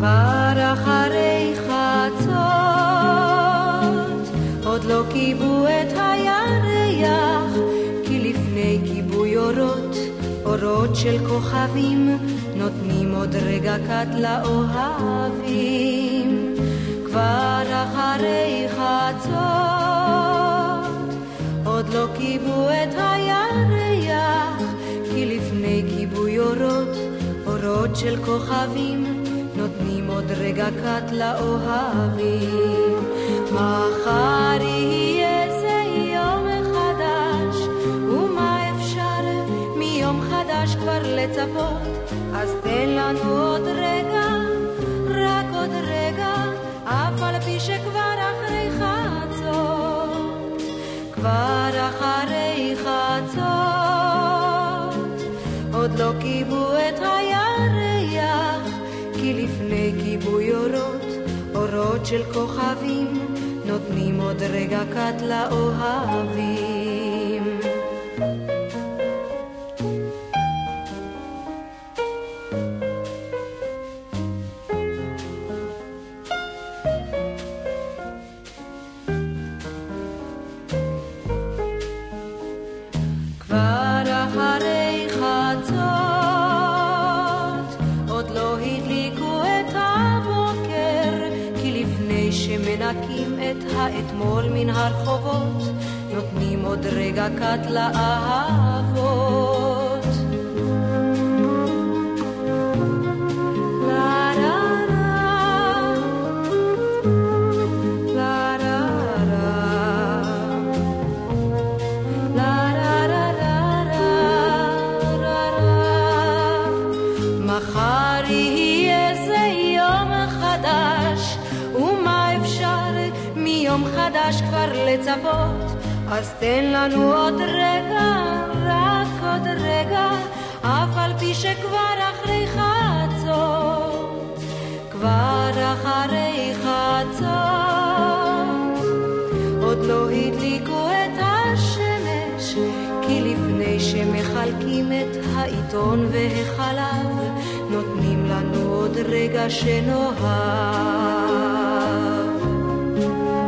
כבר אחרי חצות, עוד לא כיבו את הירח, כי לפני כיבוי אורות, אורות של כוכבים, נותנים עוד רגע קט לאוהבים. כבר אחרי חצות, עוד לא כיבו את הירח, כי לפני כיבוי אורות, אורות של כוכבים, נותנים עוד רגע קט לאוהבים. מחר יהיה זה יום חדש, ומה אפשר מיום חדש כבר לצפות? אז תן לנו עוד רגע, רק עוד רגע, אף על פי שכבר אחרי חצות. כבר אחרי חצות, עוד לא כיבו את הירח, כי לפני כיבוי אורות, אורות של כוכבים, נותנים עוד רגע קט לאוהבים. כבר אחרי חצות, עוד לא הדליקו את הבוקר, כי לפני שמנקים את האתמול מן הרחובות, נותנים עוד רגע קט לאהבות. מחר יהיה זה יום חדש, ומה אפשר מיום חדש כבר לצפות? אז תן לנו עוד רגע, רק עוד רגע, אף על פי שכבר אחרי חצות. כבר אחרי חצות, עוד לא הדליקו את השמש, כי לפני שמחלקים את העיתון והחלב, נותנים לנו עוד רגע שנוהב.